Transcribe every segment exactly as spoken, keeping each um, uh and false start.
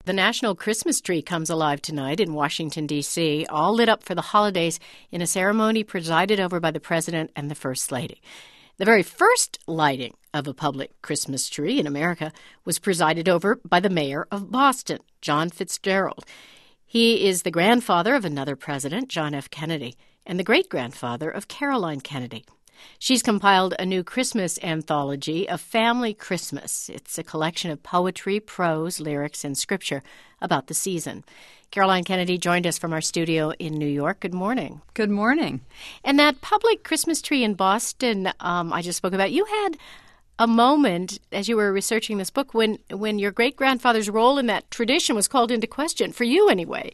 The National Christmas Tree comes alive tonight in Washington, D C, all lit up for the holidays in a ceremony presided over by the President and the First Lady. The very first lighting of a public Christmas tree in America was presided over by the mayor of Boston, John Fitzgerald. He is the grandfather of another president, John F. Kennedy, and the great-grandfather of Caroline Kennedy. She's compiled a new Christmas anthology, A Family Christmas. It's a collection of poetry, prose, lyrics, and scripture about the season. Caroline Kennedy joined us from our studio in New York. Good morning. Good morning. And that public Christmas tree in Boston um, I just spoke about, you had a moment as you were researching this book when, when your great-grandfather's role in that tradition was called into question, for you anyway.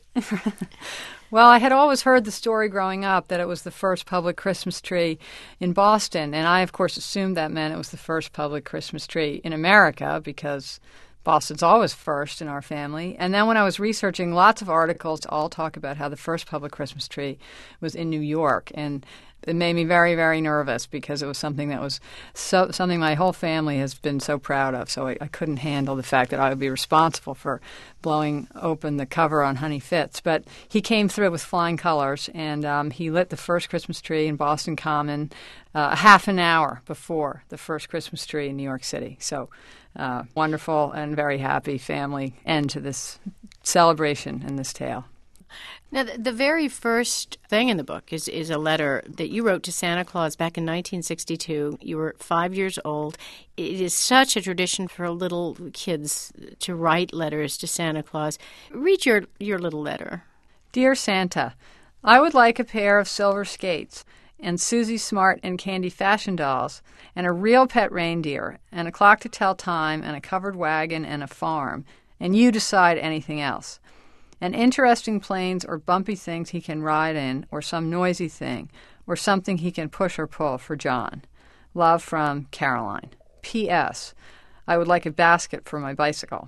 Well, I had always heard the story growing up that it was the first public Christmas tree in Boston, and I, of course, assumed that meant it was the first public Christmas tree in America because Boston's always first in our family. And then when I was researching, lots of articles all talk about how the first public Christmas tree was in New York, and it made me very, very nervous because it was something that was so something my whole family has been so proud of. So I, I couldn't handle the fact that I would be responsible for blowing open the cover on Honey Fitz. But he came through with flying colors, and um, he lit the first Christmas tree in Boston Common uh, a half an hour before the first Christmas tree in New York City. So uh, wonderful and very happy family end to this celebration and this tale. Now, the, the very first thing in the book is, is a letter that you wrote to Santa Claus back in nineteen sixty-two. You were five years old. It is such a tradition for little kids to write letters to Santa Claus. Read your, your little letter. Dear Santa, I would like a pair of silver skates and Susie Smart and Candy fashion dolls and a real pet reindeer and a clock to tell time and a covered wagon and a farm, and you decide anything else. And interesting planes or bumpy things he can ride in, or some noisy thing, or something he can push or pull for John. Love from Caroline. P S. I would like a basket for my bicycle.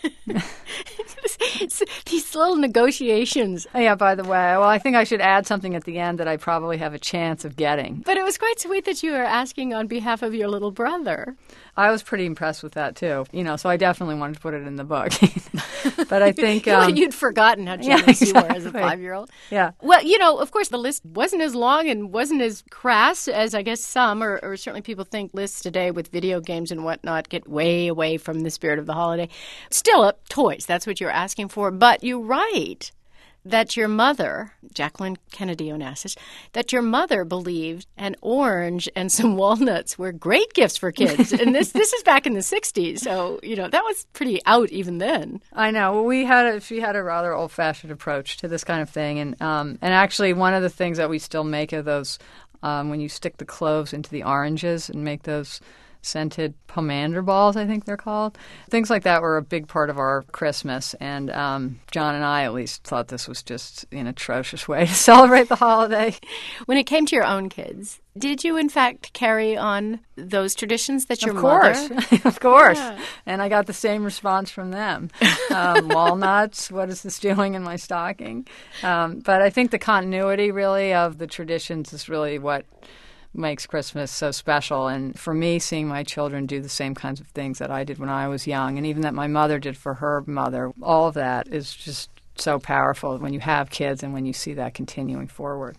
These little negotiations. Oh, yeah, by the way, well, I think I should add something at the end that I probably have a chance of getting. But it was quite sweet that you were asking on behalf of your little brother. I was pretty impressed with that, too. You know, so I definitely wanted to put it in the book. But I think... Um, You'd forgotten how generous yeah, exactly. you were as a five-year-old. Yeah. Well, you know, of course, the list wasn't as long and wasn't as crass as I guess some, or, or certainly people think lists today with video games and whatnot get way away from the spirit of the holiday. Still, uh, toys, that's what you're asking for. But you write that your mother, Jacqueline Kennedy Onassis, that your mother believed an orange and some walnuts were great gifts for kids. And this this is back in the sixties, so, you know, that was pretty out even then. I know. Well, we had a, she had a rather old-fashioned approach to this kind of thing. And, um, and actually, one of the things that we still make are those, um, when you stick the cloves into the oranges and make those scented pomander balls, I think they're called. Things like that were a big part of our Christmas, and um, John and I at least thought this was just an atrocious way to celebrate the holiday. When it came to your own kids, did you in fact carry on those traditions that your of course. mother? Of course. Yeah. And I got the same response from them. Um, walnuts, what is this doing in my stocking? Um, but I think the continuity really of the traditions is really what makes Christmas so special. And for me, seeing my children do the same kinds of things that I did when I was young, and even that my mother did for her mother, all of that is just so powerful when you have kids and when you see that continuing forward.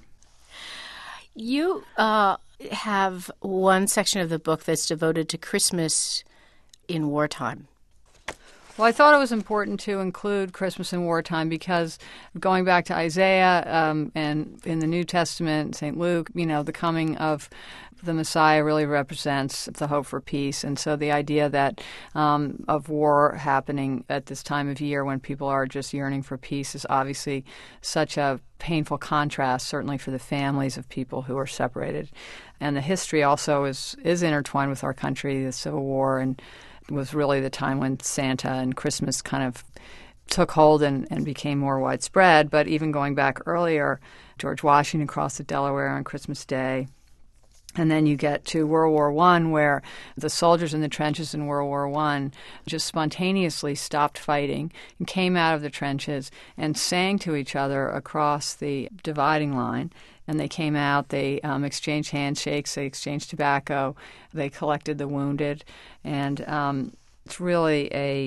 You uh, have one section of the book that's devoted to Christmas in wartime. Well, I thought it was important to include Christmas in wartime because going back to Isaiah um, and in the New Testament, Saint Luke, you know, the coming of the Messiah really represents the hope for peace. And so the idea that um, of war happening at this time of year when people are just yearning for peace is obviously such a painful contrast, certainly for the families of people who are separated. And the history also is, is intertwined with our country, the Civil War, and was really the time when Santa and Christmas kind of took hold and, and became more widespread. But even going back earlier, George Washington crossed the Delaware on Christmas Day. And then you get to World War One, where the soldiers in the trenches in World War One just spontaneously stopped fighting and came out of the trenches and sang to each other across the dividing line. And they came out, they um, exchanged handshakes, they exchanged tobacco, they collected the wounded. And um, it's really a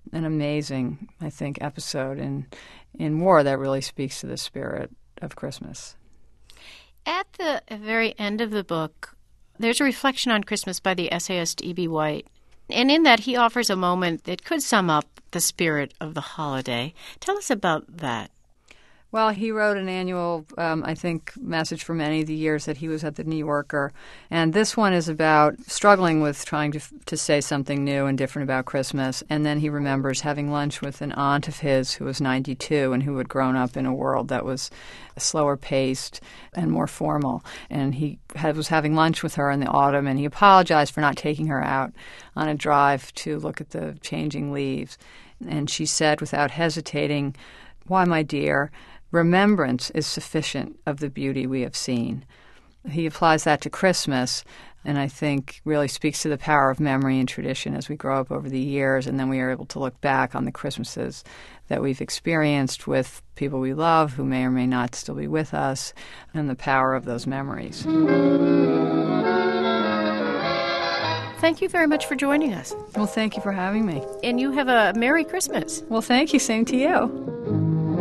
an amazing, I think, episode in in war that really speaks to the spirit of Christmas. At the very end of the book, there's a reflection on Christmas by the essayist E B. White. And in that, he offers a moment that could sum up the spirit of the holiday. Tell us about that. Well, he wrote an annual, um, I think, message for many of the years that he was at the New Yorker. And this one is about struggling with trying to to say something new and different about Christmas. And then he remembers having lunch with an aunt of his who was ninety-two and who had grown up in a world that was slower paced and more formal. And he had, was having lunch with her in the autumn, and he apologized for not taking her out on a drive to look at the changing leaves. And she said, without hesitating, "Why, my dear, remembrance is sufficient of the beauty we have seen." He applies that to Christmas, and I think really speaks to the power of memory and tradition as we grow up over the years, and then we are able to look back on the Christmases that we've experienced with people we love who may or may not still be with us, and the power of those memories. Thank you very much for joining us. Well, thank you for having me. And you have a Merry Christmas. Well, thank you. Same to you.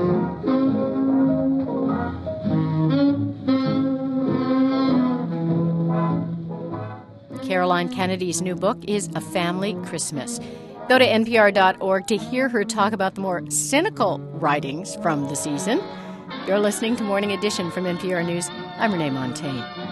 Caroline Kennedy's new book is A Family Christmas. Go to N P R dot org to hear her talk about the more cynical writings from the season. You're listening to Morning Edition from N P R News. I'm Renee Montagne.